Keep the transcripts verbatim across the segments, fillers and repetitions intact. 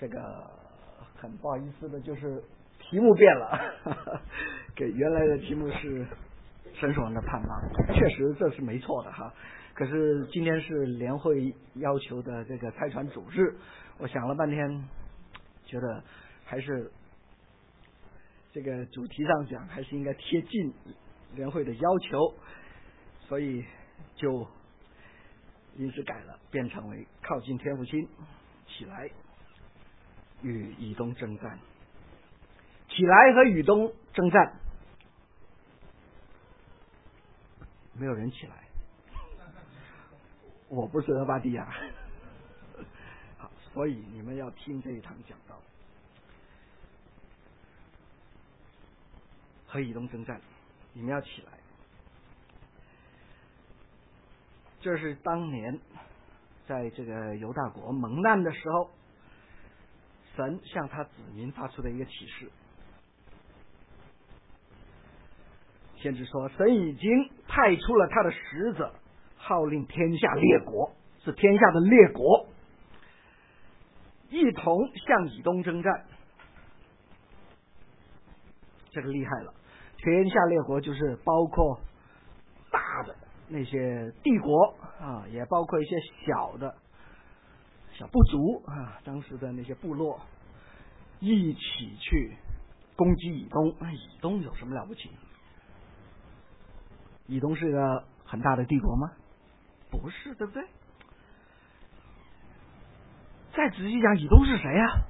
这个很不好意思的，就是题目变了，给原来的题目是神所人的盼望，确实这是没错的哈。可是今天是联会要求的这个拆船主日，我想了半天，觉得还是这个主题上讲，还是应该贴近联会的要求，所以就临时改了，变成为靠近天父心，起来与以东征战。起来和以东征战，没有人起来，我不是俄巴底亚，好，所以你们要听这一堂讲道。和以东征战，你们要起来。这是当年在这个犹大国蒙难的时候，神向他子民发出的一个启示。先知说，神已经派出了他的使者，号令天下列国，是天下的列国，一同向以东征战。这个厉害了，天下列国就是包括大的那些帝国啊，也包括一些小的小部族啊，当时的那些部落，一起去攻击以东。那以东有什么了不起？以东是个很大的帝国吗？不是，对不对？再仔细讲，以东是谁啊？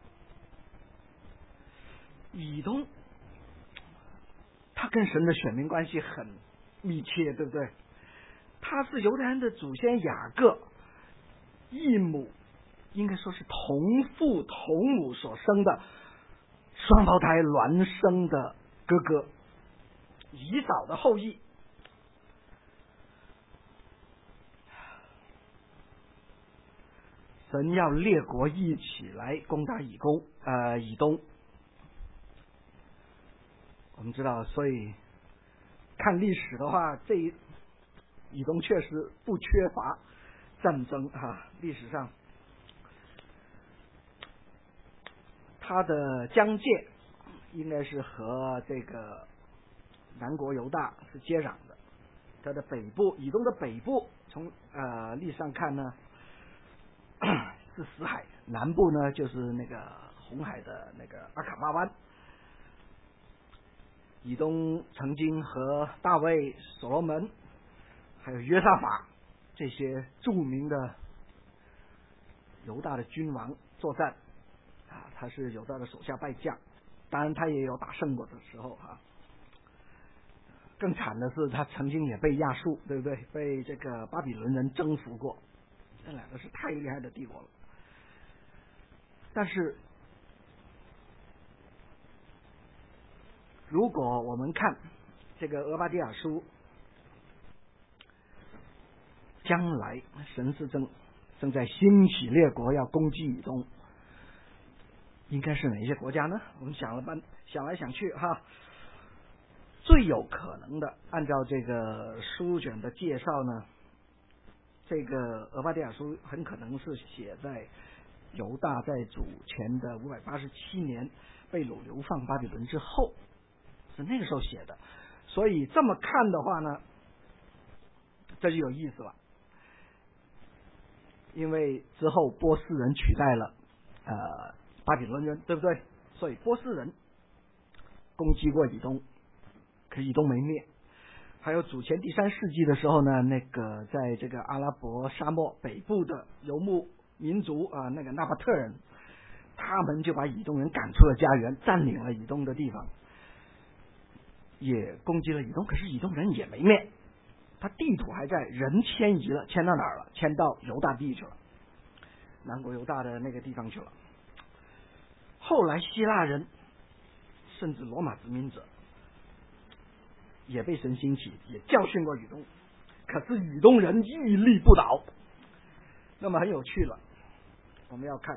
以东他跟神的选民关系很密切，对不对？他是犹太人的祖先雅各异母，应该说是同父同母所生的双胞胎孪生的哥哥，以扫的后裔。神要列国一起来攻打以东，呃，以东。我们知道，所以看历史的话，这以东确实不缺乏战争哈。历史上，它的疆界应该是和这个南国犹大是接壤的。它的北部，以东的北部，从呃历史上看呢，是死海，南部呢就是那个红海的那个阿卡巴湾。以东曾经和大卫、所罗门还有约沙法这些著名的犹大的君王作战啊，他是犹大的手下败将，当然他也有打胜过的时候啊。更惨的是，他曾经也被亚述，对不对？被这个巴比伦人征服过，这两个是太厉害的帝国了。但是如果我们看这个俄巴底亚书，将来神是正正在兴起列国要攻击以东，应该是哪些国家呢？我们想了半想来想去哈，最有可能的，按照这个书卷的介绍呢，这个俄巴底亚书很可能是写在犹大在主前的五百八十七年被掳流放巴比伦之后，是那个时候写的。所以这么看的话呢，这就有意思了，因为之后波斯人取代了呃巴比伦人，对不对？所以波斯人攻击过以东，可以东没灭。还有主前第三世纪的时候呢，那个在这个阿拉伯沙漠北部的游牧民族啊、呃，那个纳巴特人，他们就把以东人赶出了家园，占领了以东的地方，也攻击了以东。可是以东人也没灭，他地土还在，人迁移了，迁到哪儿了？迁到犹大地去了，南国犹大的那个地方去了。后来希腊人甚至罗马殖民者也被神兴起，也教训过以东，可是以东人屹立不倒。那么很有趣了，我们要看，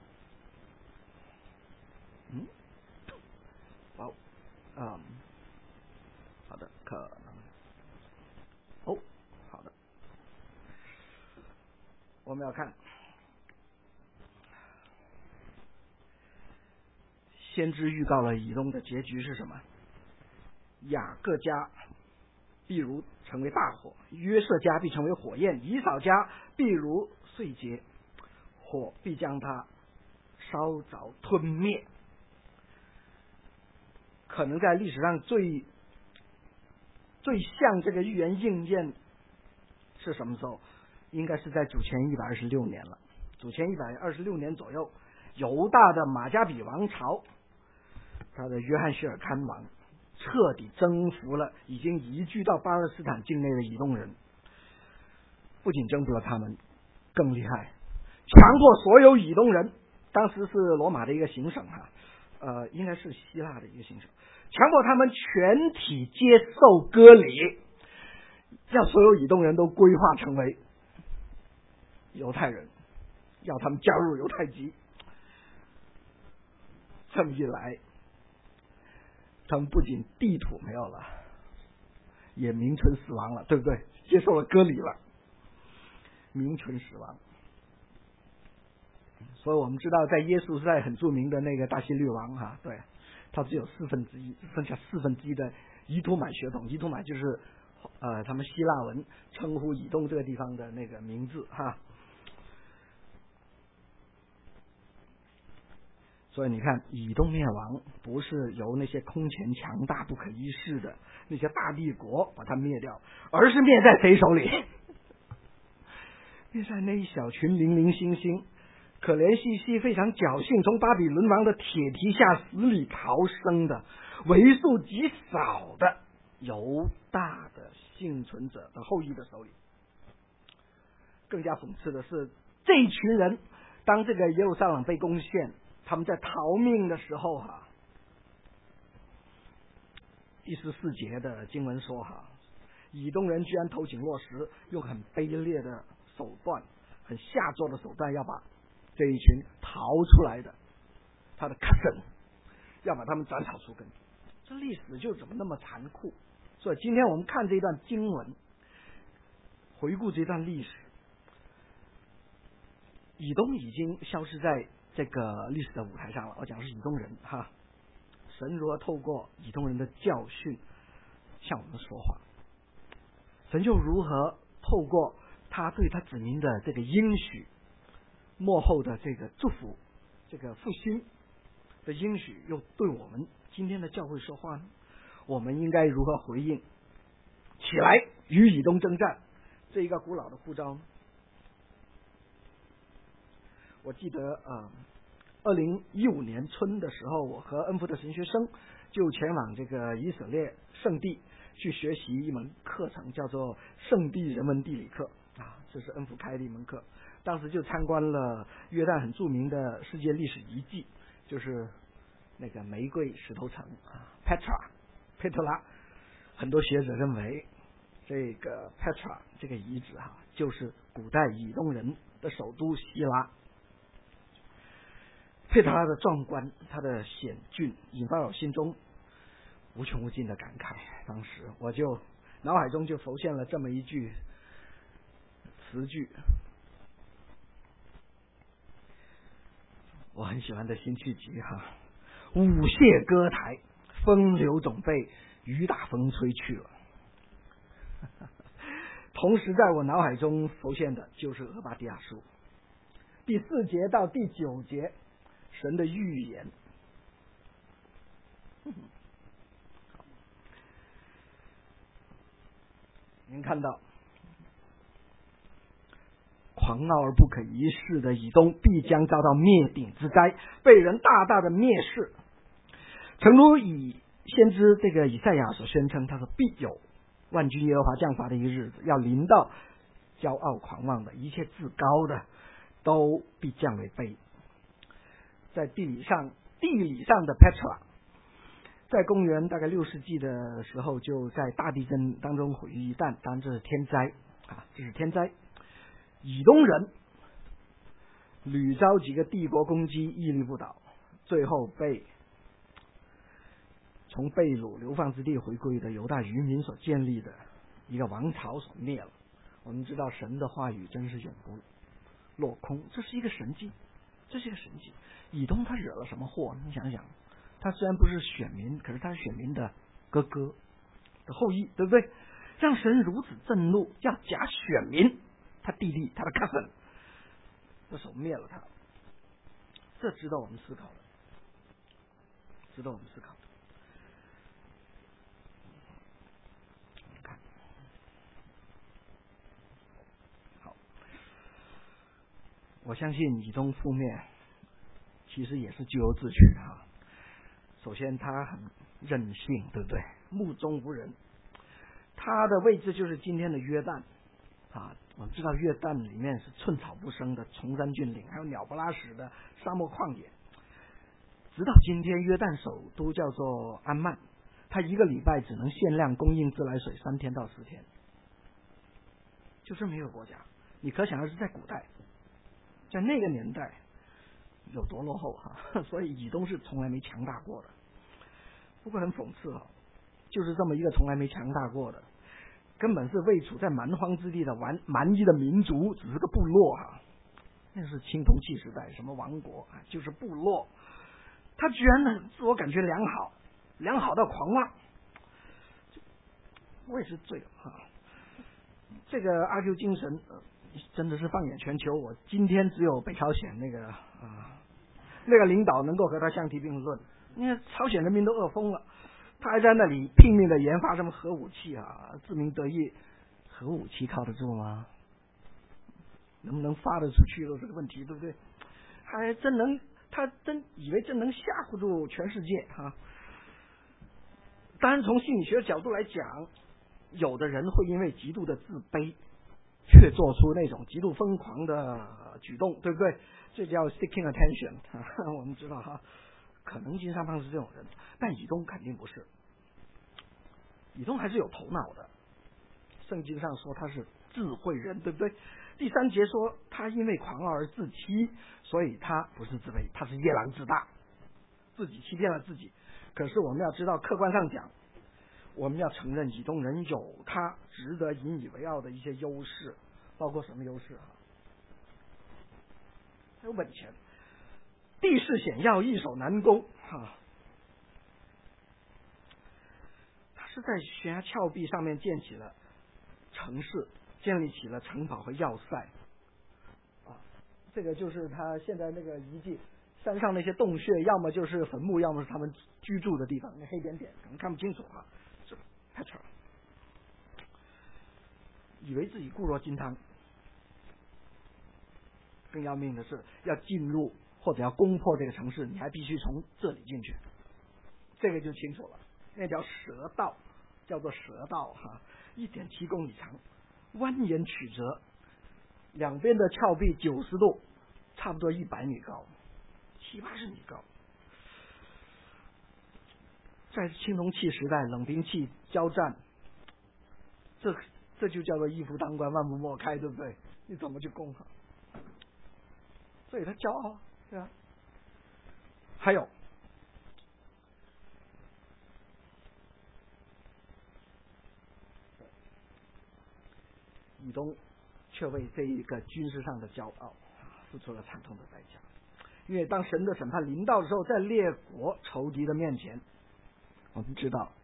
嗯，好，嗯，好的，可能，哦，好的，我们要看先知预告了以东的结局是什么？雅各家必如成为大火，约瑟家必成为火焰，以扫家必如碎秸，火必将他烧着吞灭。可能在历史上最最像这个预言应验是什么时候？应该是在主前一百二十六年了。主前一百二十六年左右，犹大的马加比王朝，他的约翰谢尔堪王彻底征服了已经移居到巴勒斯坦境内的以东人。不仅征服了他们，更厉害，强迫所有以东人，当时是罗马的一个行省哈，呃，应该是希腊的一个行省，强迫他们全体接受割礼，让所有以东人都归化成为犹太人，要他们加入犹太籍。这么一来，他们不仅地土没有了，也名存实亡了，对不对？接受了割礼了，名存实亡。所以我们知道，在耶稣时代很著名的那个大希律王哈、啊，对，他只有四分之一，剩下四分之一的以土买血统。以土买就是呃，他们希腊文称呼以东这个地方的那个名字哈。所以你看，以东灭亡不是由那些空前强大不可一世的那些大帝国把它灭掉，而是灭在谁手里？灭在那一小群零零星星、可怜兮兮、非常侥幸从巴比伦王的铁蹄下死里逃生的为数极少的犹大的幸存者的后裔的手里。更加讽刺的是，这一群人当这个耶路撒冷被攻陷，他们在逃命的时候哈，第十四节的经文说哈，以东人居然投井落石，用很卑劣的手段、很下作的手段，要把这一群逃出来的他的 cousin 要把他们斩草除根。这历史就怎么那么残酷？所以今天我们看这一段经文，回顾这段历史，以东已经消失在这个历史的舞台上了。我讲的是以东人哈，神如何透过以东人的教训向我们说话，神就如何透过他对他子民的这个应许，幕后的这个祝福，这个复兴的应许，又对我们今天的教会说话呢？我们应该如何回应？起来与以东征战这一个古老的呼召呢？我记得啊，二零一五年春的时候，我和恩福的神学生就前往这个以色列圣地去学习一门课程，叫做圣地人文地理课啊，这是恩福开的一门课。当时就参观了约旦很著名的世界历史遗迹，就是那个玫瑰石头城啊 ，Petra， 佩特拉。很多学者认为，这个 Petra 这个遗址哈、啊，就是古代以东人的首都希拉。佩特拉的壮观，它的险峻，引发我心中无穷无尽的感慨。当时我就脑海中就浮现了这么一句词句，我很喜欢的辛弃疾哈，舞榭歌台，风流总被雨打风吹去了。同时在我脑海中浮现的就是俄巴底亚书第四节到第九节神的预言。您看到，狂傲而不可一世的以东必将遭到灭顶之灾，被人大大的蔑视。诚如以先知这个以赛亚所宣称，他说必有万军耶和华降罚的一个日子，要临到骄傲狂妄的，一切自高的都必降为卑。在地理上地理上的 Petra， 在公元大概六世纪的时候，就在大地震当中毁于一旦，当然这是天灾啊，这是天灾。以东人屡遭几个帝国攻击，屹立不倒，最后被从被掳流放之地回归的犹大渔民所建立的一个王朝所灭了。我们知道神的话语真是永不落空，这是一个神迹，这是一个神迹。以东他惹了什么祸？你想想， 他虽然不是选民，可是他是选民的哥哥的后裔，对不对？让神如此震怒，要假选民，他弟弟，他的 cousin， 的手灭了他。这值得我们思考的，值得我们思考的。看，好，我相信以东覆灭，其实也是咎由自取啊。首先，他很任性，对不对？目中无人。他的位置就是今天的约旦啊。我们知道约旦里面是寸草不生的崇山峻岭，还有鸟不拉屎的沙漠旷野。直到今天，约旦首都叫做安曼，他一个礼拜只能限量供应自来水三天到四天，就这么一个国家。你可想而知，在古代，在那个年代有多落后哈、啊。所以以东是从来没强大过的。不过很讽刺哈、啊，就是这么一个从来没强大过的，根本是位处在蛮荒之地的蛮蛮夷的民族，只是个部落啊。那是青铜器时代，什么王国啊，就是部落。他居然呢自我感觉良好，良好到狂妄。我也是醉了哈、啊。这个阿 Q 精神、呃、真的是放眼全球。我今天只有北朝鲜那个啊、呃、那个领导能够和他相提并论。你看朝鲜人民都饿疯了，他还在那里拼命的研发什么核武器啊，自鸣得意。核武器靠得住吗？能不能发得出去都是个问题，对不对？还真能，他真以为真能吓唬住全世界哈、啊。当然，从心理学的角度来讲，有的人会因为极度的自卑，却做出那种极度疯狂的举动，对不对？这叫 seeking attention， 我们知道哈。可能性上方是这种人，但以东肯定不是。以东还是有头脑的，圣经上说他是智慧人，对不对？第三节说他因为狂傲而自欺，所以他不是自卑，他是夜郎自大，自己欺骗了自己。可是我们要知道，客观上讲，我们要承认以东人有他值得引以为傲的一些优势，包括什么优势啊？他有本钱，地势险要，易守难攻啊！他是在悬崖峭壁上面建起了城市，建立起了城堡和要塞啊！这个就是他现在那个遗迹，山上那些洞穴，要么就是坟墓，要么是他们居住的地方。那黑点点可能看不清楚啊，这太扯了。以为自己固若金汤，更要命的是，要进入或者要攻破这个城市，你还必须从这里进去，这个就清楚了。那条蛇道叫做蛇道哈，一点七公里长，蜿蜒曲折，两边的峭壁九十度，差不多一百米高，七八十米高。在青铜器时代，冷兵器交战，这这就叫做一夫当关，万夫莫开，对不对？你怎么去攻哈？所以他骄傲，对吧？还有，以东却为这一个军事上的骄傲付出了惨痛的代价。因为当神的审判临到的时候，在列国仇敌的面前，我们知道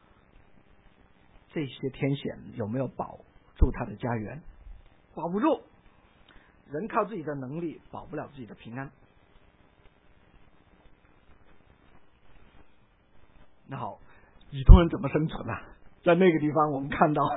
这些天险有没有保住他的家园？保不住。人靠自己的能力保不了自己的平安。那好，以东人怎么生存啊？在那个地方，我们看到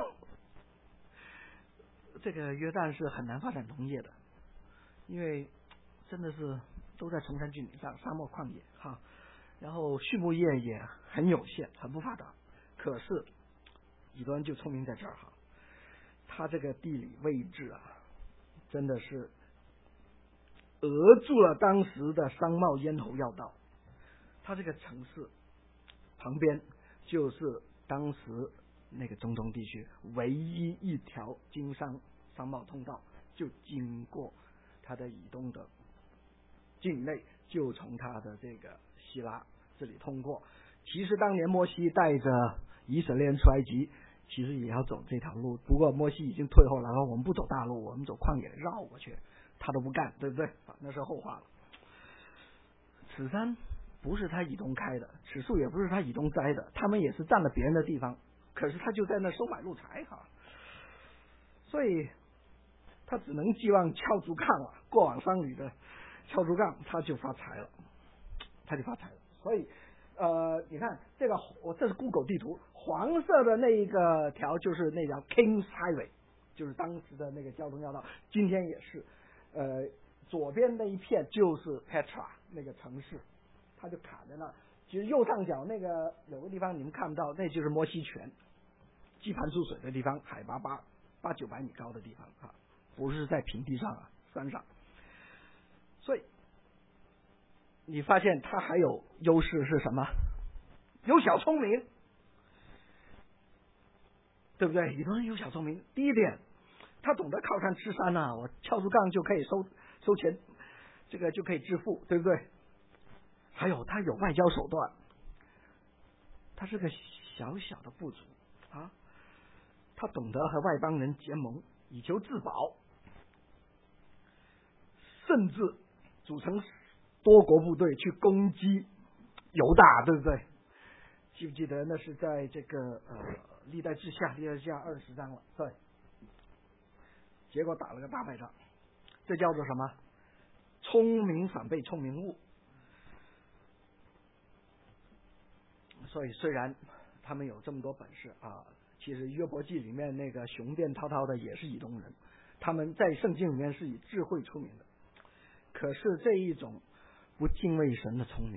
这个约旦是很难发展农业的，因为真的是都在崇山峻岭上，沙漠旷野哈，然后畜牧业也很有限，很不发达。可是以东人就聪明在这儿哈，他这个地理位置啊，真的是扼住了当时的商贸咽喉要道。它这个城市旁边就是当时那个中东地区唯一一条经商商贸通道，就经过它的以东的境内，就从它的这个希拉这里通过。其实当年摩西带着以色列人出埃及，其实也要走这条路，不过摩西已经退后了，然后我们不走大路，我们走旷野绕过去，他都不干，对不对？那是后话了。此山不是他以东开的，此树也不是他以东栽的，他们也是占了别人的地方，可是他就在那收买路财哈，所以他只能寄望敲竹杠啊，过往商旅的敲竹杠，他就发财了，他就发财了。所以呃，你看这个，我这是 Google 地图，黄色的那一个条就是那条 Kings Highway， 就是当时的那个交通要道，今天也是，呃，左边那一片就是 Petra 那个城市。它就卡在那，其实右上角那个有个地方你们看不到，那就是摩西泉，基盘出水的地方，海拔八八九百米高的地方啊，不是在平地上啊，山上。所以你发现它还有优势是什么？有小聪明，对不对？以东人有小聪明。第一点，他懂得靠山吃山啊，我敲竹杠就可以收收钱，这个就可以致富，对不对？还有他有外交手段，他是个小小的部族啊，他懂得和外邦人结盟，以求自保，甚至组成多国部队去攻击犹大，对不对？记不记得那是在这个呃历代志下历代志下二十章了，对，结果打了个大败仗，这叫做什么？聪明反被聪明误。所以虽然他们有这么多本事啊，其实约伯记里面那个雄辩滔滔的也是以东人，他们在圣经里面是以智慧出名的。可是这一种不敬畏神的聪明，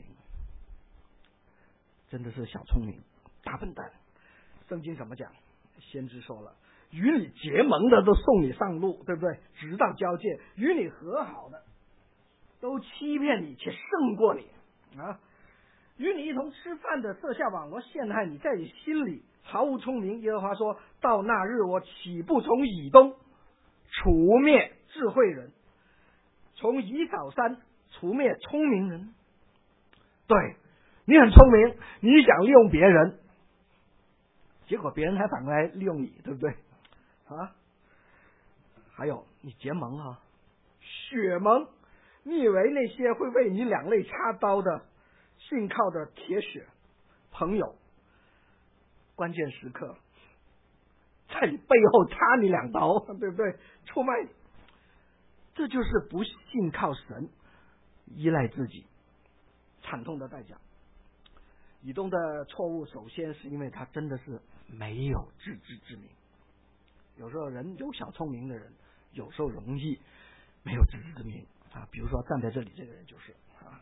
真的是小聪明大笨蛋。圣经怎么讲？先知说了，与你结盟的都送你上路，对不对？直到交界，与你和好的都欺骗你且胜过你啊！与你一同吃饭的设下网罗陷害你，在你心里毫无聪明。耶和华说，到那日我岂不从以东除灭智慧人，从以扫山除灭聪明人？对，你很聪明，你想利用别人，结果别人还反过来利用你，对不对啊？还有你结盟啊，血盟，你以为那些会为你两肋插刀的信靠的铁血朋友，关键时刻在你背后插你两刀，对不对？出卖你，这就是不信靠神，依赖自己惨痛的代价。以东的错误，首先是因为他真的是没有自知之明。有时候人有小聪明的人，有时候容易没有自知之明啊。比如说站在这里这个人就是啊。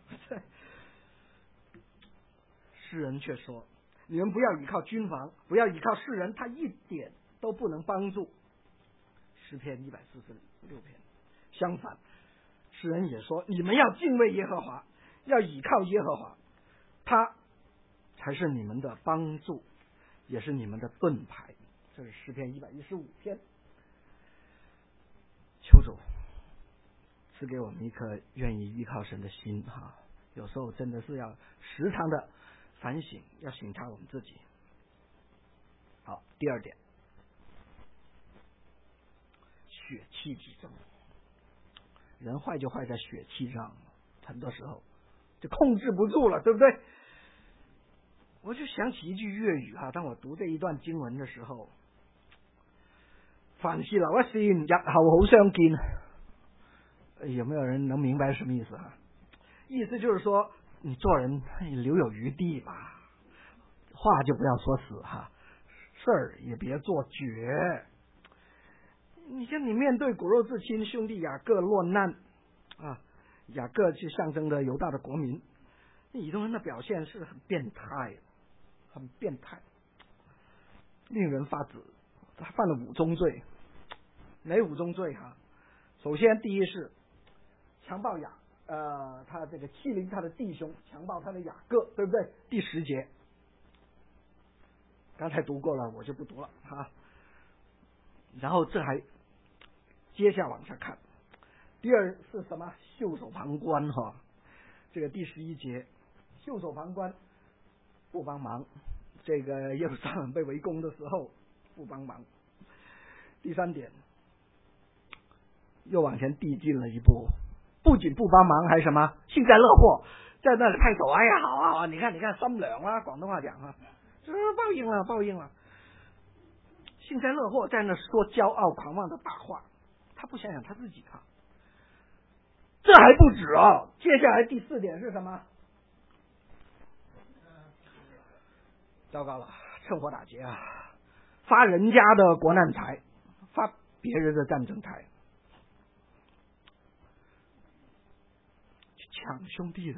诗人却说，你们不要依靠军防，不要依靠世人，他一点都不能帮助。诗篇一百四十六篇。相反，诗人也说，你们要敬畏耶和华，要依靠耶和华，他才是你们的帮助，也是你们的盾牌。这是诗篇一百一十五篇。求主赐给我们一颗愿意依靠神的心哈。有时候真的是要时常的反省，要省察我们自己。好，第二点，血气之争。人坏就坏在血气上，很多时候就控制不住了，对不对？我就想起一句粤语哈，当我读这一段经文的时候，凡事留一線，日後好相見。有没有人能明白什么意思啊？意思就是说，你做人留有余地吧，话就不要说死哈，事儿也别做绝。你像你面对骨肉至亲兄弟雅各落难啊，雅各就象征着犹大的国民，以东人的表现是很变态，很变态，令人发指。他犯了五宗罪，哪五宗罪哈？首先，第一是强暴雅，呃，他这个欺凌他的弟兄，强暴他的雅各，对不对？第十节，刚才读过了，我就不读了哈。然后这还接下往下看，第二是什么？袖手旁观哈，这个第十一节，袖手旁观，不帮忙。这个耶路撒冷被围攻的时候不帮忙。第三点，又往前递进了一步，不仅不帮忙，还什么幸灾乐祸， 在那里拍手，哎呀，好啊好啊，你看你看，三两啊，广东话讲啊，就是报应了报应了，幸灾乐祸，在那说骄傲狂妄的大话，他不想想他自己啊。这还不止啊，接下来第四点是什么？糟糕了，趁火打劫啊！发人家的国难财，发别人的战争财，去抢兄弟的，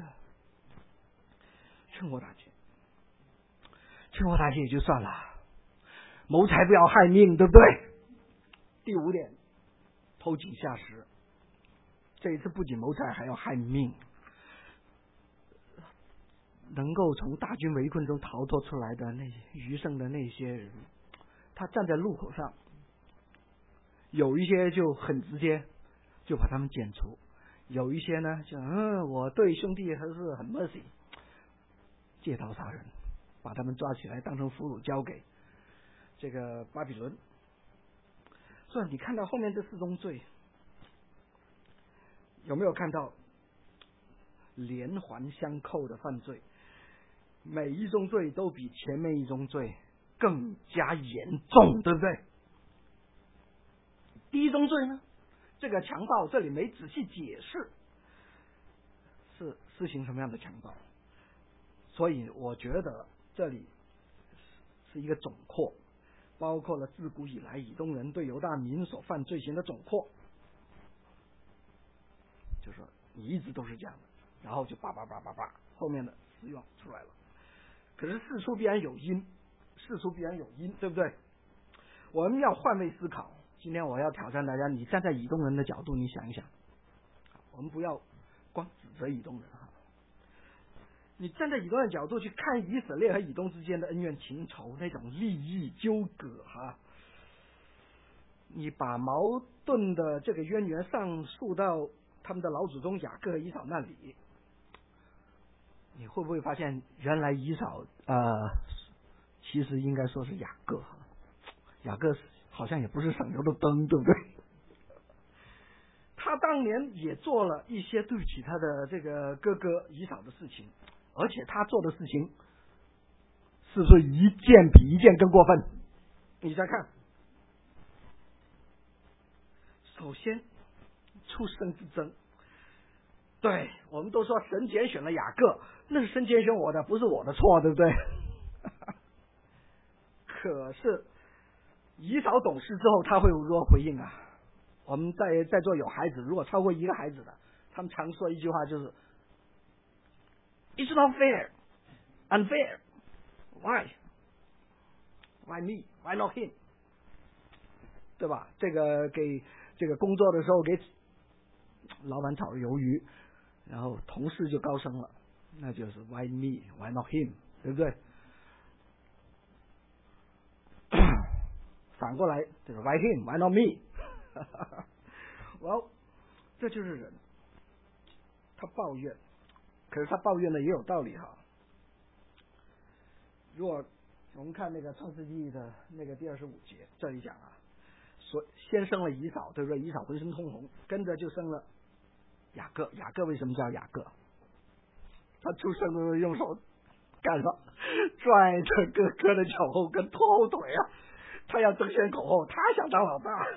趁火打劫。趁火打劫也就算了，谋财不要害命，对不对？第五点，偷井下石。这一次不仅谋财，还要害命。能够从大军围困中逃脱出来的那余剩的那些人，他站在路口上，有一些就很直接，就把他们剪除；有一些呢，就嗯，我对兄弟还是很 mercy， 借刀杀人，把他们抓起来当成俘虏交给这个巴比伦。所以你看到后面这四宗罪，有没有看到连环相扣的犯罪？每一宗罪都比前面一宗罪更加严重，对不对？第一宗罪呢，这个强暴这里没仔细解释是施行什么样的强暴，所以我觉得这里是一个总括，包括了自古以来以东人对犹大民所犯罪行的总括，就说你一直都是这样的，然后就叭叭叭叭叭，后面的实用出来了。可是事出必然有因，事出必然有因，对不对？我们要换位思考。今天我要挑战大家，你站在以东人的角度，你想一想，我们不要光指责以东人哈，你站在以东人的角度去看以色列和以东之间的恩怨情仇，那种利益纠葛哈，你把矛盾的这个渊源上溯到他们的老祖宗雅各和以扫那里，你会不会发现原来以扫呃，其实应该说是雅各，雅各好像也不是省油的灯，对不对？他当年也做了一些对不起他的这个哥哥以扫的事情，而且他做的事情是不是一件比一件更过分？你再看，首先出生之争，对，我们都说神拣选了雅各，那是神拣选我的，不是我的错，对不对？可是以扫懂事之后，他会如何回应啊？我们在在座有孩子，如果超过一个孩子的，他们常说一句话，就是 "It's not fair, unfair, why, why me, why not him?" 对吧？这个给这个工作的时候给老板炒鱿鱼，然后同事就高升了，那就是 why me, why not him， 对不对？反过来就是 why him, why not me？ well， 这就是人，他抱怨，可是他抱怨的也有道理哈。如果我们看那个创世纪的那个第二十五节，这里讲啊，所先生了以扫，对不对？以扫浑身通红，跟着就生了雅各。雅各为什么叫雅各？他出生的时候用手干什么？拽着哥哥的脚后跟，拖后腿啊！他要争先恐后，他想当老大。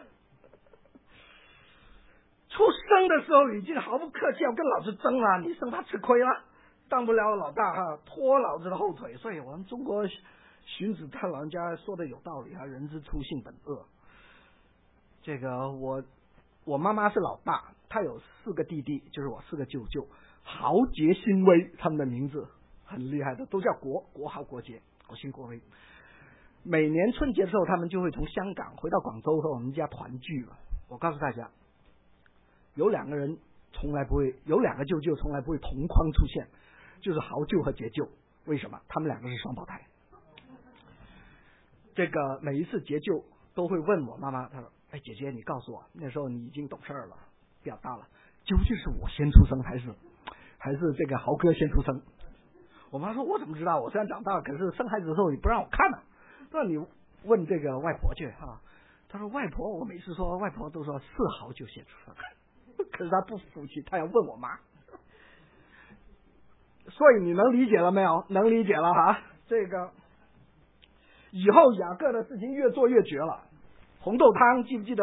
出生的时候已经毫不客气要跟老子争了，你生他吃亏了，当不了老大哈，拖老子的后腿。所以我们中国荀子他老人家说的有道理啊，人之初性本恶。这个我我妈妈是老大，她有四个弟弟，就是我四个舅舅，豪杰兴威，他们的名字很厉害的，都叫国国豪国杰，国兴国威。每年春节的时候，他们就会从香港回到广州和我们家团聚了。我告诉大家，有两个人从来不会，有两个舅舅从来不会同框出现，就是豪舅和杰舅。为什么？他们两个是双胞胎。这个每一次杰舅都会问我妈妈，他说：“哎，姐姐，你告诉我，那时候你已经懂事了，比较大了，究竟是我先出生，还是还是这个豪哥先出生？”我妈说：“我怎么知道？我虽然长大，可是生孩子的时候你不让我看呢。那你问这个外婆去哈。”他说：“外婆，我每次说外婆都说是豪就先出生。”可是他不服气，他要问我妈。 所以你能理解了没有？能理解了哈。这个以后雅各的事情越做越绝了。红豆汤记不记得？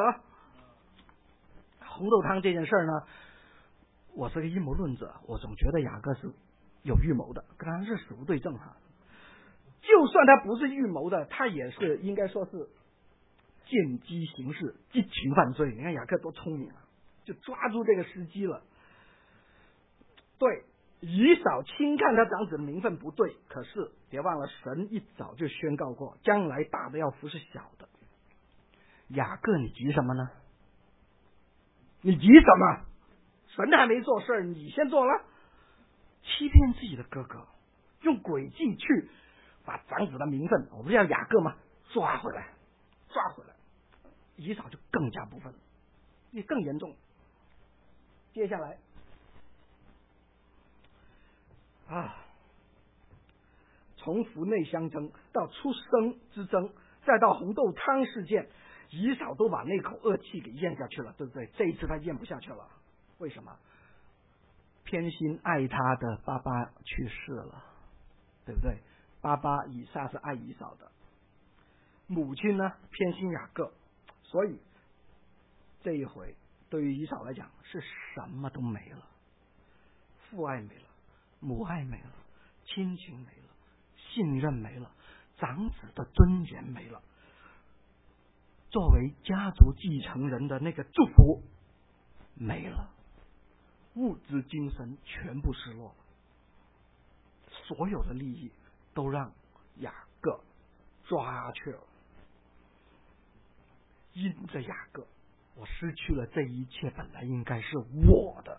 红豆汤这件事呢，我是个阴谋论者，我总觉得雅各是有预谋的，跟他是死无对证哈。就算他不是预谋的，他也是应该说是见机行事，激情犯罪。你看雅各多聪明啊，就抓住这个时机了。对，以扫轻看他长子的名分不对，可是别忘了，神一早就宣告过，将来大的要服侍小的。雅各，你急什么呢？你急什么？神还没做事，你先做了，欺骗自己的哥哥，用诡计去把长子的名分，我不是叫雅各吗？抓回来，抓回来。以扫就更加不忿，也更严重。接下来啊，从府内相争到出生之争，再到红豆汤事件，以扫都把那口恶气给咽下去了，对不对？这一次他咽不下去了，为什么？偏心爱他的爸爸去世了，对不对？爸爸以撒是爱以扫的，母亲呢偏心雅各，所以这一回对于以扫来讲是什么都没了，父爱没了，母爱没了，亲情没了，信任没了，长子的尊严没了，作为家族继承人的那个祝福没了，物质精神全部失落了，所有的利益都让雅各抓去了。因着雅各，我失去了这一切本来应该是我的。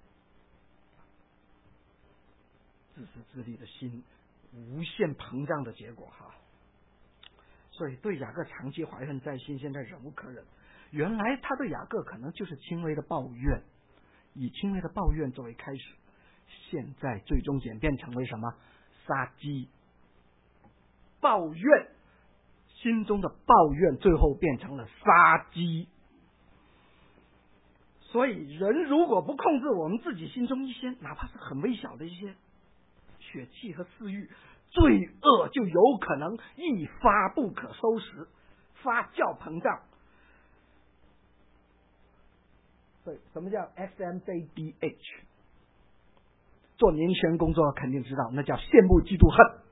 自私自利的心无限膨胀的结果哈。所以对雅各长期怀恨在心，现在忍无可忍。原来他对雅各可能就是轻微的抱怨，以轻微的抱怨作为开始，现在最终演变成为什么？杀机。抱怨，心中的抱怨最后变成了杀机。所以人如果不控制我们自己心中一些哪怕是很微小的一些血气和私欲，罪恶就有可能一发不可收拾，发酵膨胀。对，什么叫 X M J D H？ 做年轻人工作肯定知道，那叫羡慕嫉妒恨。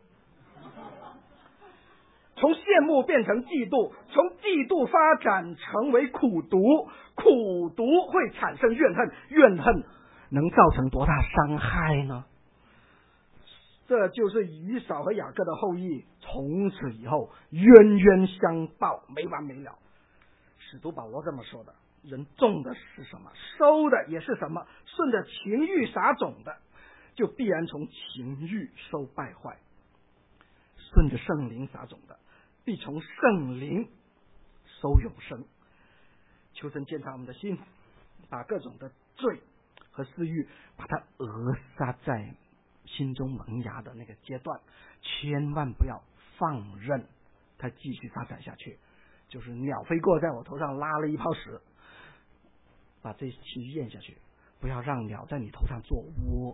从羡慕变成嫉妒，从嫉妒发展成为苦毒，苦毒会产生怨恨，怨恨能造成多大伤害呢？这就是以扫和雅各的后裔，从此以后冤冤相报，没完没了。使徒保罗这么说的：人种的是什么，收的也是什么。顺着情欲撒种的，就必然从情欲收败坏；顺着圣灵撒种的，必从圣灵收永生。求神鉴察我们的心，把各种的罪和私欲，把它扼杀在心中萌芽的那个阶段，千万不要放任它继续发展下去。就是鸟飞过，在我头上拉了一泡屎，把这气咽下去，不要让鸟在你头上做窝。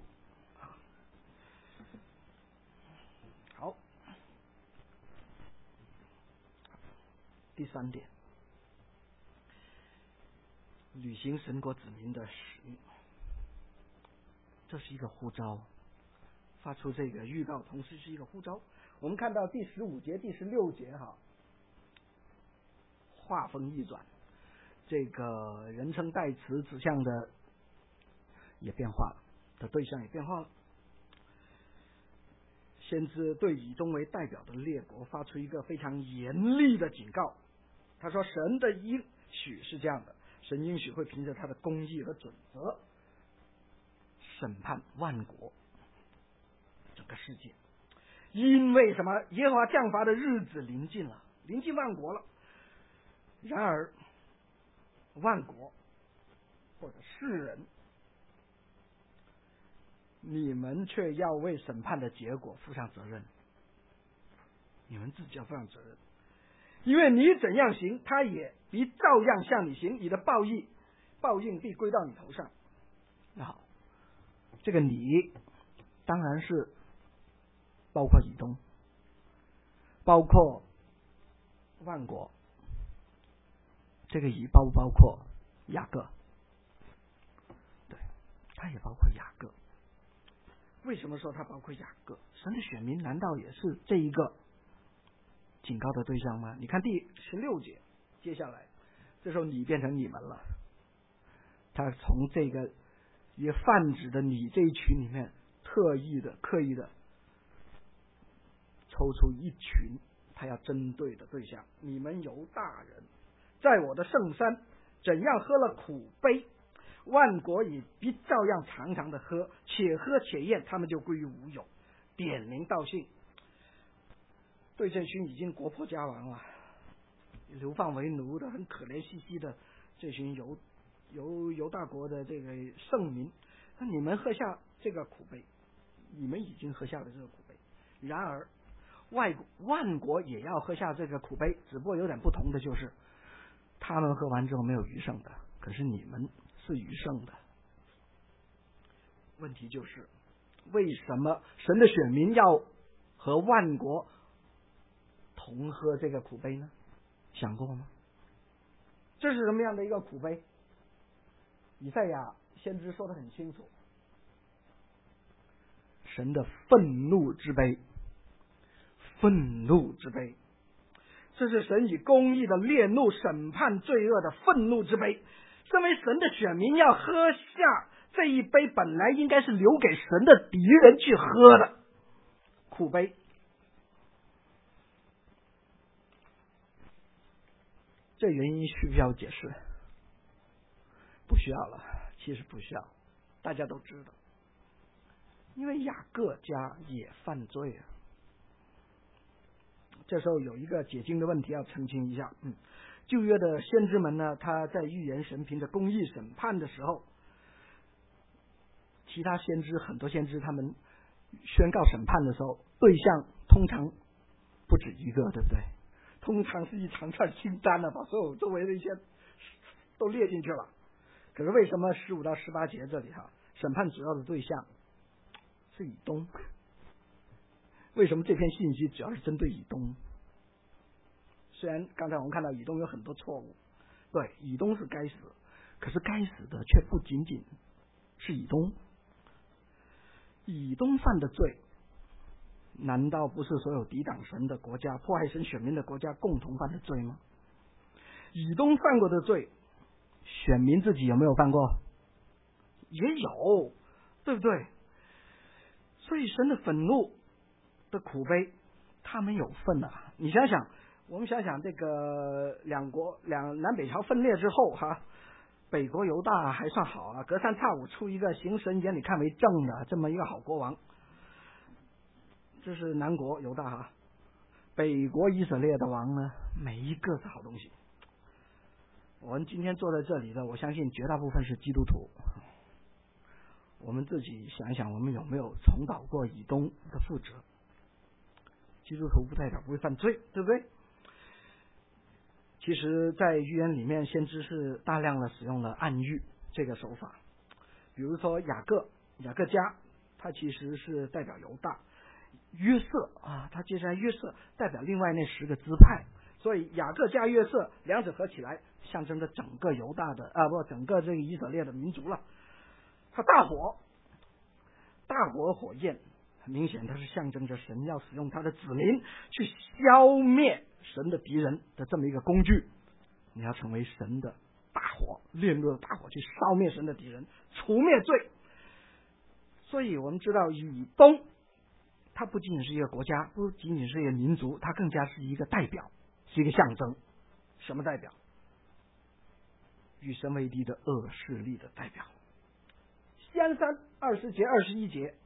好，第三点，履行神国子民的使命，这是一个呼召。发出这个预告，同时是一个呼召。我们看到第十五节、第十六节哈，话锋一转，这个人称代词指向的也变化了，的对象也变化了。先知对以东为代表的列国发出一个非常严厉的警告。他说：“神的应许是这样的，神应许会凭着他的公义和准则审判万国。”整个世界，因为什么？耶和华降罚的日子临近了，临近万国了。然而，万国或者世人，你们却要为审判的结果负上责任，你们自己要负上责任，因为你怎样行，他也必照样向你行，你的报应报应必归到你头上。那好，这个你当然是包括以东，包括万国。这个以包不包括雅各？对，它也包括雅各。为什么说它包括雅各？神的选民难道也是这一个警告的对象吗？你看第十六节，接下来这时候你变成你们了，他从这个也泛指的你这一群里面，特意的、刻意的抽出一群他要针对的对象。你们犹大人，在我的圣山怎样喝了苦杯，万国也必照样常常的喝，且喝且咽，他们就归于无有。点名道姓，对这群已经国破家亡了、流放为奴的、很可怜兮兮的这群犹犹犹大国的这个圣民，那你们喝下这个苦杯，你们已经喝下了这个苦杯。然而外万国也要喝下这个苦杯，只不过有点不同的就是，他们喝完之后没有余剩的，可是你们是余剩的。问题就是，为什么神的选民要和万国同喝这个苦杯呢？想过吗？这是什么样的一个苦杯？以赛亚先知说得很清楚，神的愤怒之杯，愤怒之杯，这是神以公义的烈怒审判罪恶的愤怒之杯。身为神的选民要喝下这一杯本来应该是留给神的敌人去喝的苦杯。这原因需不需要解释？不需要了，其实不需要，大家都知道，因为雅各家也犯罪啊。这时候有一个解经的问题要澄清一下，嗯，旧约的先知们呢，他在预言神凭着公义审判的时候，其他先知很多先知他们宣告审判的时候，对象通常不止一个，对不对？通常是一长串清单了，把所有周围的一些都列进去了。可是为什么十五到十八节这里哈，审判主要的对象是以东？为什么这篇信息主要是针对以东？虽然刚才我们看到以东有很多错误，对，以东是该死，可是该死的却不仅仅是以东。以东犯的罪，难道不是所有抵挡神的国家、迫害神选民的国家共同犯的罪吗？以东犯过的罪，选民自己有没有犯过？也有，对不对？所以神的愤怒的苦杯，他们有份啊！你想想，我们想想这个两国两南北朝分裂之后哈，北国犹大还算好啊，隔三差五出一个行神眼里看为正的这么一个好国王，这是南国犹大哈。北国以色列的王呢，每一个是好东西。我们今天坐在这里的，我相信绝大部分是基督徒。我们自己想一想，我们有没有重蹈过以东的覆辙？基督徒不代表不会犯罪，对不对？其实在预言里面，先知是大量的使用了暗喻这个手法。比如说雅各雅各家，他其实是代表犹大；约瑟啊，他接下来约瑟代表另外那十个支派，所以雅各加约瑟两者合起来，象征着整个犹大的啊不整个这个以色列的民族了。他大火大火火焰，很明显它是象征着神要使用他的子民去消灭神的敌人的这么一个工具。你要成为神的大火，烈怒的大火去烧灭神的敌人，除灭罪。所以我们知道以东它不仅仅是一个国家，不仅仅是一个民族，它更加是一个代表，是一个象征。什么代表？与神为敌的恶势力的代表。西安山二十节二十一节，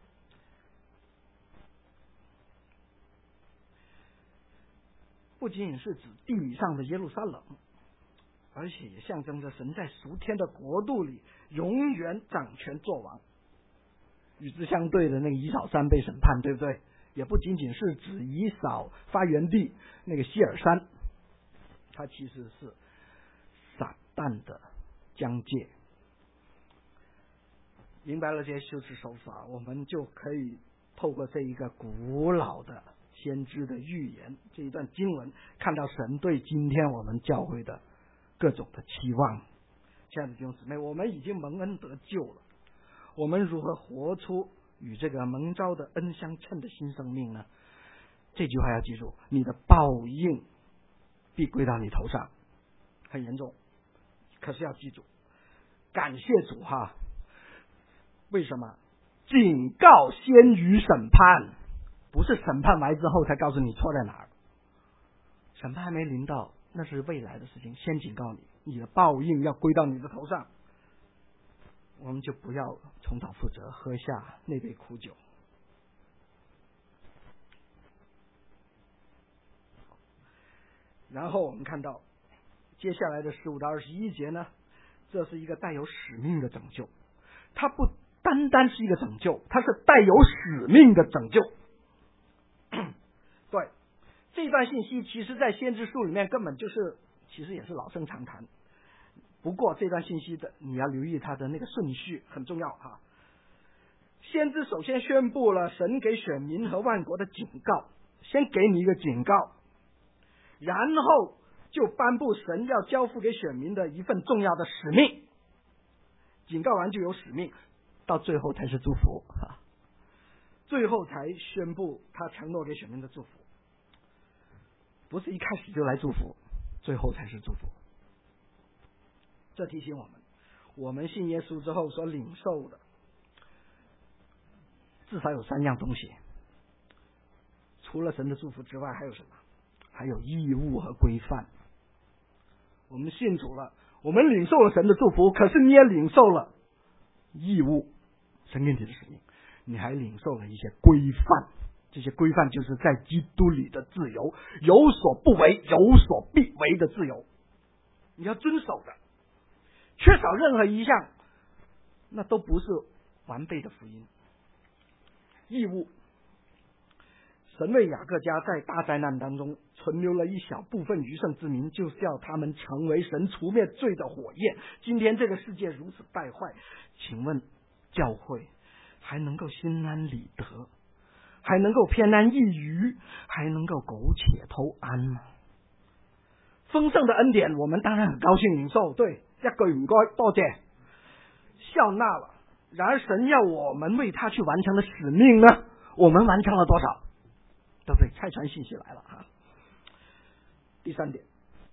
不仅仅是指地理上的耶路撒冷，而且也象征着神在属天的国度里永远掌权作王。与之相对的那个以扫山被审判，对不对？也不仅仅是指以扫发源地那个希尔山，它其实是撒旦的疆界。 明白了这些修辞手法，我们就可以透过这一个古老的先知的预言，这一段经文，看到神对今天我们教会的各种的期望。亲爱的弟兄姊妹，我们已经蒙恩得救了，我们如何活出与这个蒙召的恩相称的新生命呢？这句话要记住，你的报应必归到你头上，很严重。可是要记住，感谢主哈！为什么？警告先于审判，不是审判来之后才告诉你错在哪儿。审判还没临到，那是未来的事情，先警告你，你的报应要归到你的头上。我们就不要重蹈覆辙，喝下那杯苦酒。然后我们看到接下来的十五到二十一节呢，这是一个带有使命的拯救，它不单单是一个拯救，它是带有使命的拯救。对，这段信息其实在先知书里面根本就是，其实也是老生常谈。不过这段信息的你要留意它的那个顺序很重要啊。先知首先宣布了神给选民和万国的警告，先给你一个警告，然后就颁布神要交付给选民的一份重要的使命。警告完就有使命，到最后才是祝福啊，最后才宣布他承诺给选民的祝福，不是一开始就来祝福，最后才是祝福。这提醒我们，我们信耶稣之后所领受的至少有三样东西，除了神的祝福之外还有什么？还有义务和规范。我们信主了，我们领受了神的祝福，可是你也领受了义务，神给你的使命，你还领受了一些规范。这些规范就是在基督里的自由，有所不为，有所必为的自由，你要遵守的。缺少任何一项，那都不是完备的福音。义务，神为雅各家在大灾难当中存留了一小部分余剩之民，就是要他们成为神除灭罪的火焰。今天这个世界如此败坏，请问教会还能够心安理得，还能够偏安一隅，还能够苟且偷安吗？丰盛的恩典我们当然很高兴领受，对，一句唔該多謝笑纳了。然而神要我们为他去完成的使命呢，我们完成了多少？对不对？拆传信息来了哈。第三点，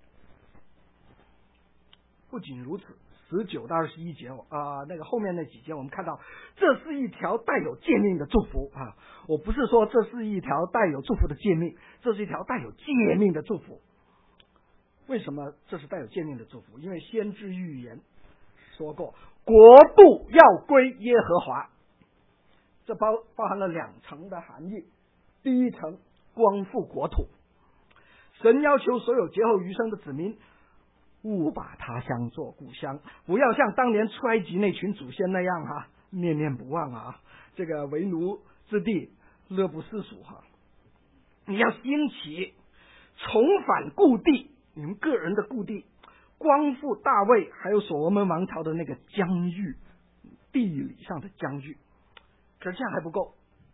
不仅如此，十九到二十一节啊、呃，那个后面那几节我们看到，这是一条带有诫命的祝福啊。我不是说这是一条带有祝福的诫命，这是一条带有诫命的祝福。为什么这是带有诫命的祝福？因为先知预言说过，国度要归耶和华，这包包含了两层的含义。第一层，光复国土，神要求所有劫后余生的子民勿把他乡作故乡，不要像当年出埃及那群祖先那样哈、啊，念念不忘啊，这个为奴之地乐不思蜀哈。你要兴起，重返故地，你们个人的故地，光复大卫还有所罗门王朝的那个疆域，地理上的疆域。可是这样还不够，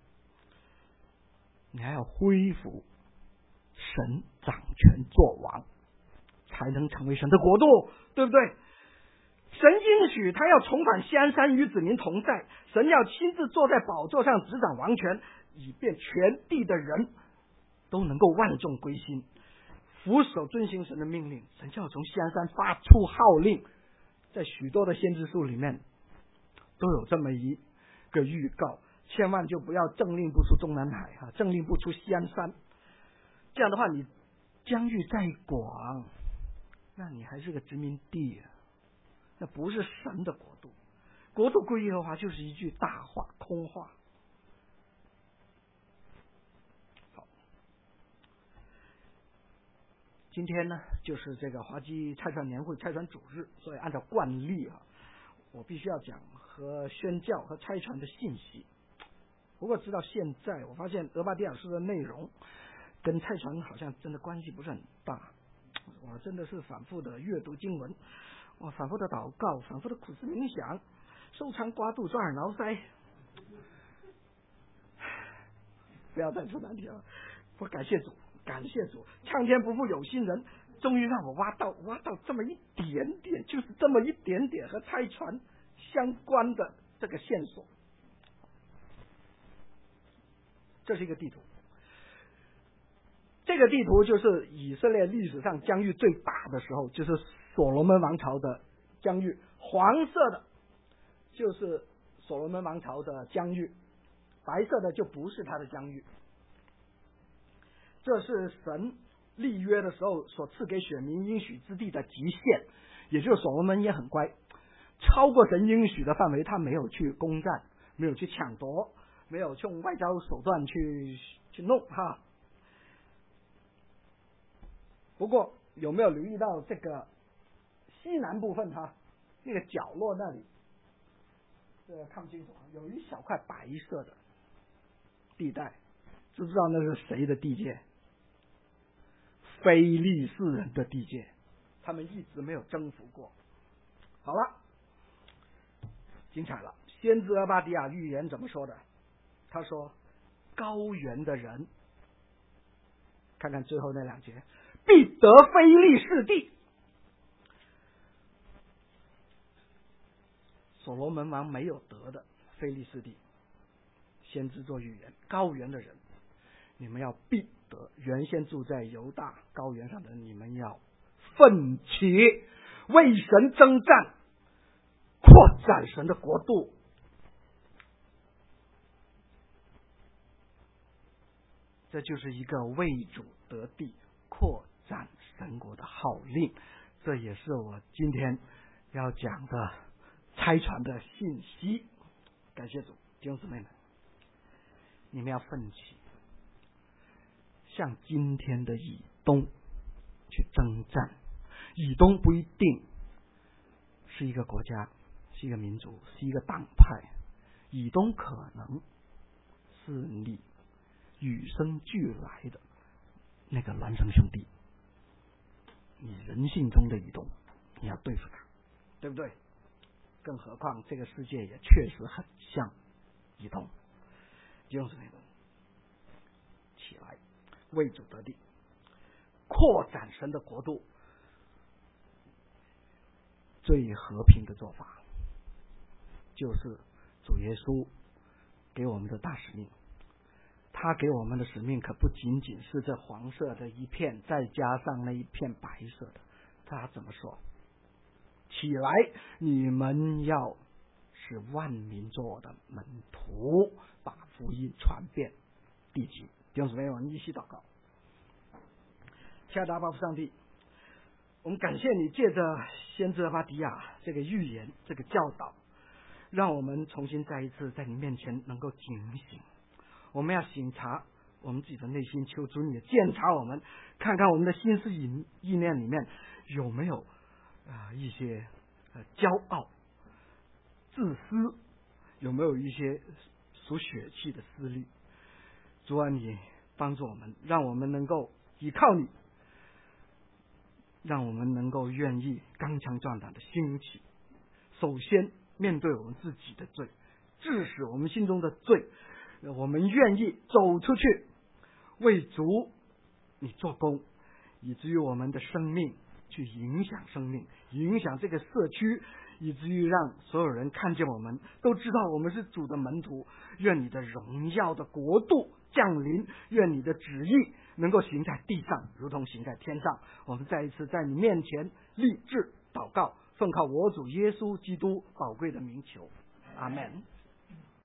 你还要恢复神掌权作王，才能成为神的国度，对不对？神应许他要重返锡安山与子民同在，神要亲自坐在宝座上执掌王权，以便全地的人都能够万众归心，俯首遵行神的命令。神就要从锡安山发出号令，在许多的先知书里面都有这么一个预告，千万就不要政令不出中南海啊，政令不出锡安山。这样的话，你疆域再广，那你还是个殖民地啊，那不是神的国度。国度归耶和华就是一句大话，空话。好，今天呢，就是这个华基拆船年会拆船主日，所以按照惯例啊，我必须要讲和宣教和拆船的信息。不过直到现在，我发现俄巴底亚书的内容跟拆船好像真的关系不是很大。我真的是反复的阅读经文，我反复的祷告，反复的苦思冥想， 受伤刮肚，抓耳挠腮，不要再出难题了。我感谢主，感谢主，苍天不负有心人，终于让我挖到挖到这么一点点，就是这么一点点和拆船相关的这个线索。这是一个地图，这个地图就是以色列历史上疆域最大的时候，就是所罗门王朝的疆域。黄色的就是所罗门王朝的疆域，白色的就不是他的疆域。这是神立约的时候所赐给选民应许之地的极限，也就是所罗门也很乖，超过神应许的范围，他没有去攻占，没有去抢夺，没有用外交手段去去弄哈。不过有没有留意到这个西南部分哈，那个角落那里，这个看不清楚，有一小块白色的地带，知不知道那是谁的地界？非利士人的地界，他们一直没有征服过。好了，精彩了。先知阿巴迪亚预言怎么说的？他说：“高原的人，看看最后那两节，必得非利士地。”所罗门王没有得的非利士地，先知做预言：高原的人，你们要必得。原先住在犹大高原上的你们要奋起，为神征战，扩展神的国度。这就是一个为主得地、扩展神国的号令。这也是我今天要讲的拆船的信息。感谢主，弟兄姊妹们，你们要奋起，向今天的以东去征战。以东不一定是一个国家，是一个民族，是一个党派。以东可能是你与生俱来的那个孪生兄弟，你人性中的以东，你要对付他，对不对？更何况这个世界也确实很像以东。弟兄姊妹们，起来，为主得地，扩展神的国度。最和平的做法，就是主耶稣给我们的大使命。他给我们的使命可不仅仅是这黄色的一片，再加上那一片白色的。他怎么说？起来，你们要使万民做我的门徒，把福音传遍地极。弟兄姊妹，我们一起祷告。亲爱的阿爸父上帝，我们感谢你借着先知阿巴迪亚这个预言，这个教导，让我们重新再一次在你面前能够警醒。我们要省察我们自己的内心，求主你鉴察我们，看看我们的心思意意念里面有没有啊、呃、一些呃骄傲、自私，有没有一些属血气的私利。主啊，你帮助我们，让我们能够依靠你，让我们能够愿意刚强壮胆的兴起。首先面对我们自己的罪，致使我们心中的罪，我们愿意走出去为主你做工，以至于我们的生命去影响生命，影响这个社区，以至于让所有人看见我们都知道我们是主的门徒。愿你的荣耀的国度降临，愿你的旨意能够行在地上如同行在天上。我们再一次在你面前立志祷告，奉靠我主耶稣基督宝贵的名求，阿们。